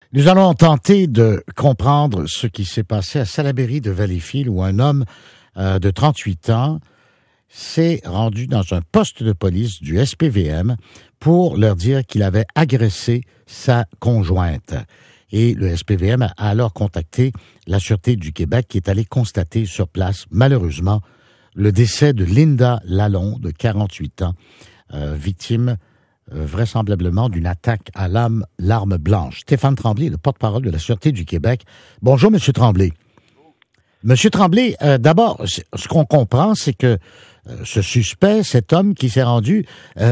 Nous allons tenter de comprendre ce qui s'est passé à Salaberry de Valleyfield où un homme de 38 ans s'est rendu dans un poste de police du SPVM pour leur dire qu'il avait agressé sa conjointe. Et le SPVM a alors contacté la Sûreté du Québec qui est allée constater sur place, malheureusement, le décès de Linda Lalonde, de 48 ans, victime vraisemblablement d'une attaque à l'arme blanche. Stéphane Tremblay, le porte-parole de la Sûreté du Québec. Bonjour, Monsieur Tremblay. Monsieur Tremblay, d'abord, ce qu'on comprend, c'est que ce suspect, cet homme qui s'est rendu,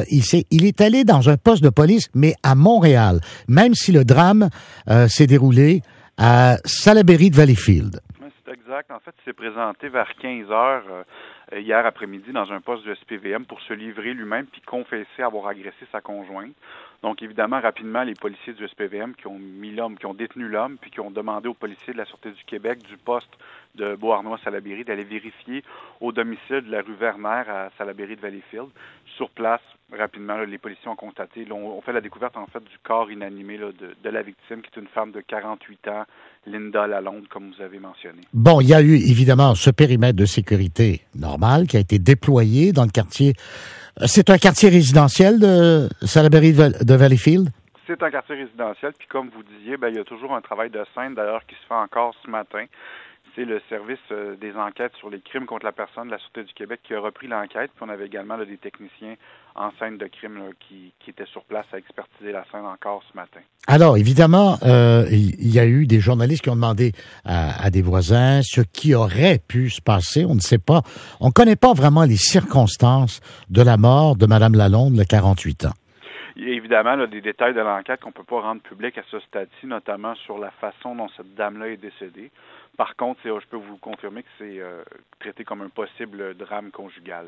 il est allé dans un poste de police, mais à Montréal, même si le drame s'est déroulé à Salaberry de Valleyfield. Oui, c'est exact. En fait, il s'est présenté vers 15 heures hier après-midi dans un poste de SPVM pour se livrer lui-même puis confesser avoir agressé sa conjointe. Donc, évidemment, rapidement, les policiers du SPVM qui ont détenu l'homme puis qui ont demandé aux policiers de la Sûreté du Québec du poste de Beauharnois-Salaberry d'aller vérifier au domicile de la rue Werner à Salaberry de Valleyfield. Sur place, rapidement, là, les policiers ont constaté, on fait la découverte en fait du corps inanimé là, de la victime, qui est une femme de 48 ans, Linda Lalonde, comme vous avez mentionné. Bon, il y a eu évidemment ce périmètre de sécurité normal qui a été déployé dans le quartier. C'est un quartier résidentiel de Salaberry de Valleyfield? C'est un quartier résidentiel, puis comme vous disiez, il y a toujours un travail de scène, d'ailleurs, qui se fait encore ce matin. C'est le service des enquêtes sur les crimes contre la personne de la Sûreté du Québec qui a repris l'enquête, puis on avait également là, des techniciens en scène de crime là, qui étaient sur place à expertiser la scène encore ce matin. Alors, évidemment, il y a eu des journalistes qui ont demandé à des voisins ce qui aurait pu se passer. On ne sait pas. On ne connaît pas vraiment les circonstances de la mort de Mme Lalonde, de 48 ans. Il y a évidemment là, des détails de l'enquête qu'on ne peut pas rendre publics à ce stade-ci, notamment sur la façon dont cette dame-là est décédée. Par contre, je peux vous confirmer que c'est traité comme un possible drame conjugal.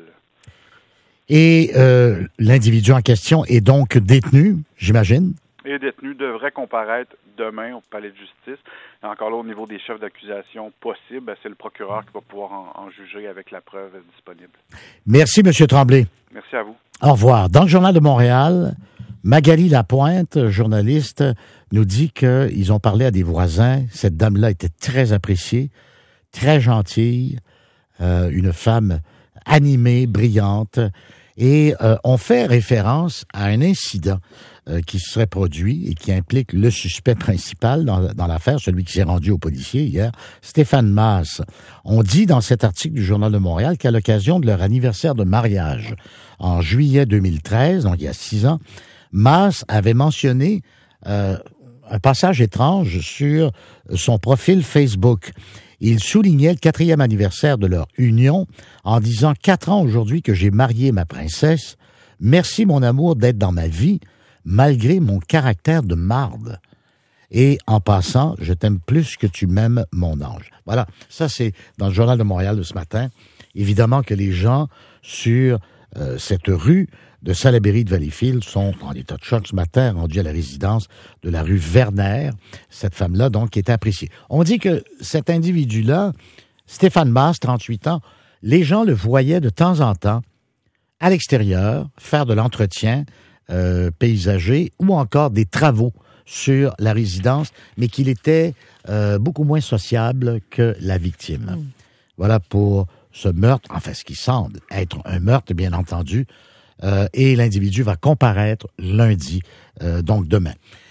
Et l'individu en question est donc détenu, j'imagine? Il est détenu, devrait comparaître demain au palais de justice. Et encore là, au niveau des chefs d'accusation possibles, c'est le procureur qui va pouvoir en juger avec la preuve disponible. Merci, M. Tremblay. Merci à vous. Au revoir. Dans le Journal de Montréal, Magali Lapointe, journaliste, nous dit qu'ils ont parlé à des voisins. Cette dame-là était très appréciée, très gentille, une femme animée, brillante. Et on fait référence à un incident qui se serait produit et qui implique le suspect principal dans l'affaire, celui qui s'est rendu au policier hier, Stéphane Masse. On dit dans cet article du Journal de Montréal qu'à l'occasion de leur anniversaire de mariage, en juillet 2013, donc il y a 6 ans, Masse avait mentionné un passage étrange sur son profil Facebook. Il soulignait le 4e anniversaire de leur union en disant « 4 ans aujourd'hui que j'ai marié ma princesse. Merci mon amour d'être dans ma vie, malgré mon caractère de marde. Et en passant, je t'aime plus que tu m'aimes mon ange. » Voilà, ça c'est dans le Journal de Montréal de ce matin. Évidemment que les gens sur cette rue de Salaberry de Valleyfield sont en état de choc ce matin, rendus à la résidence de la rue Werner. Cette femme-là, donc, qui était appréciée. On dit que cet individu-là, Stéphane Masse, 38 ans, les gens le voyaient de temps en temps à l'extérieur faire de l'entretien paysager ou encore des travaux sur la résidence, mais qu'il était beaucoup moins sociable que la victime. Voilà pour ce meurtre, enfin ce qui semble être un meurtre, bien entendu, et l'individu va comparaître lundi, donc demain.